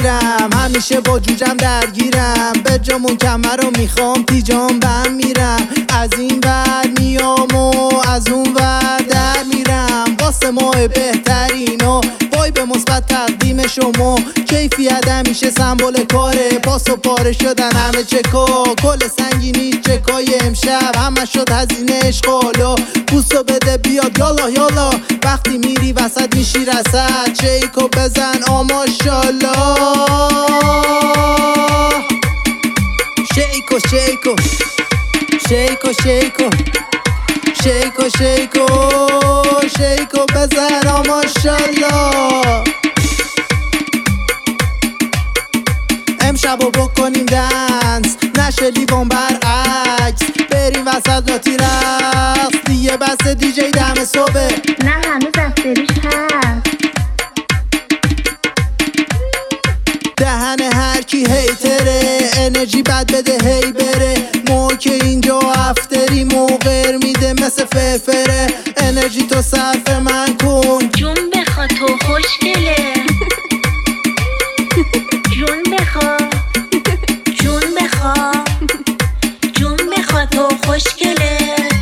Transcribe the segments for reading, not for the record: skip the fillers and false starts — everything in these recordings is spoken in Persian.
میرم، همیشه با جوجم درگیرم، به جامون کمر رو میخوام پیجام بم میرم، از این ور میام و از اون ور در میرم، واسه ماه بهترین و وای به مثبت تقدیم شما. کیفیت همیشه سمبل کاره، پاس و پاره شدن همه چکا، کل سنگینی چکای امشب همه شد هزینه اشغالا. پوستو بده بیاد یالا یالا، وقتی میری وسط میشی رسد، شیکو بزن آماشالله، شیکو شیکو شیکو شیکو شیکو شیکو شیکو بزن آماشالله. امشبو بکنیم دنس، نشه لیوان برعکس، بریم وسط لاتی رقص، دیگه بس دیجی دم صبح، نه هنوز افتریش هست. دهن هر کی هیتره، انرژی بد بده هی بره، ما که اینجا افتری موقر میده مثل فرفره، انرژی تو صرف من کن، جون بخوا تو خوشگله، جون بخوا جون بخوا جون بخوا تو خوشگله.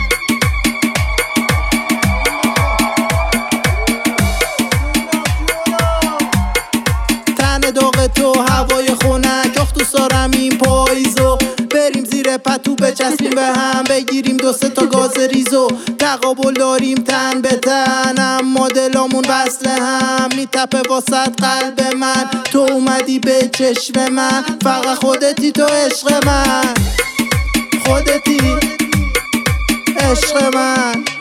تن داغ تو هوای خنک، آخ دوست دارم این پاییزو، بریم زیر پتو بچسبیم به هم، بگیریم دو سه تا گاز ریزو، تقابل داریم تن به تن، اما دلامون وصل هم، میتپه واسط قلب من، تو اومدی به چشم من، فقط خودتی تو عشق من، خودتی عشق من.